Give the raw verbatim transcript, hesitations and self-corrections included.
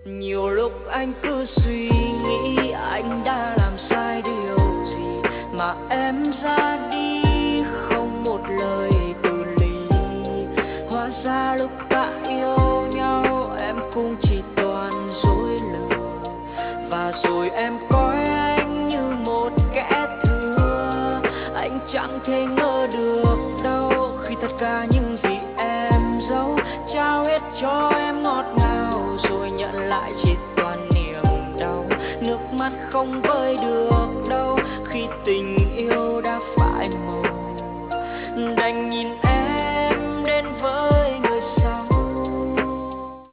Nhiều lúc anh cứ suy nghĩ anh đã làm sai điều gì mà em ra đi không một lời từ ly. Hóa ra lúc ta yêu nhau em cũng chỉ toàn dối lừa, và rồi em coi anh như một kẻ thua. Anh chẳng thể ngờ được đâu khi tất cả những gì em giấu trao hết cho em ngọt ngào, rồi nhận lại chỉ toàn niềm đau. Nước mắt không vơi được đâu khi tình yêu đã phai màu, đành nhìn